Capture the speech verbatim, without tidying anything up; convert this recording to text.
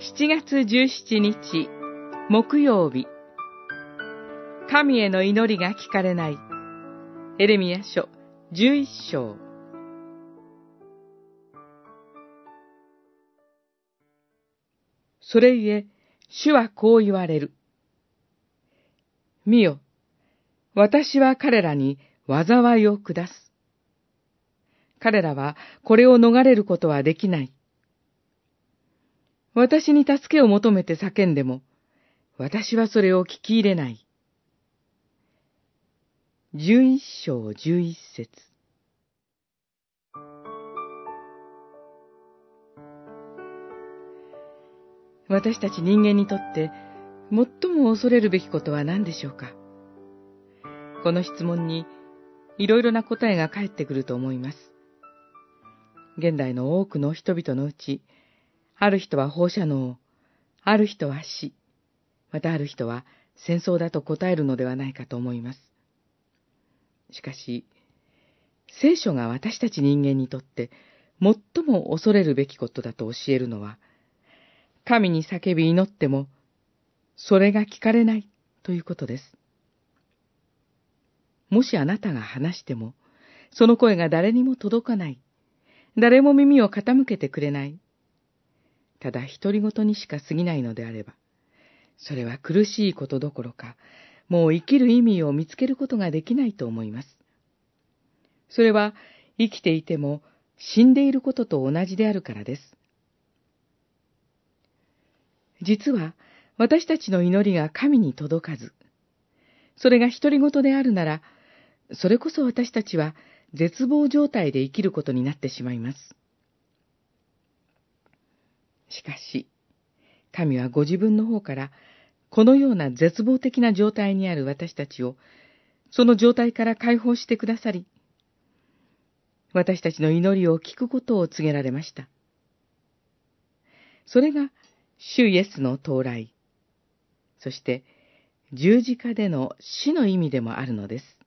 しちがつじゅうしちにち木曜日、神への祈りが聞かれない。エレミヤ書じゅういっしょう。それゆえ、主はこう言われる。見よ、私は彼らに災いを下す。彼らはこれを逃れることはできない。私に助けを求めて叫んでも、私はそれを聞き入れない。じゅういっしょうじゅういっせつ。私たち人間にとって最も恐れるべきことは何でしょうか。この質問にいろいろな答えが返ってくると思います。現代の多くの人々のうち、ある人は放射能、ある人は死、またある人は戦争だと答えるのではないかと思います。しかし、聖書が私たち人間にとって最も恐れるべきことだと教えるのは、神に叫び祈っても、それが聞かれないということです。もしあなたが話しても、その声が誰にも届かない、誰も耳を傾けてくれない、ただ独り言にしか過ぎないのであれば、それは苦しいことどころか、もう生きる意味を見つけることができないと思います。それは生きていても死んでいることと同じであるからです。実は私たちの祈りが神に届かず、それが独り言であるなら、それこそ私たちは絶望状態で生きることになってしまいます。しかし、神はご自分の方から、このような絶望的な状態にある私たちを、その状態から解放してくださり、私たちの祈りを聞くことを告げられました。それが、主イエスの到来、そして十字架での死の意味でもあるのです。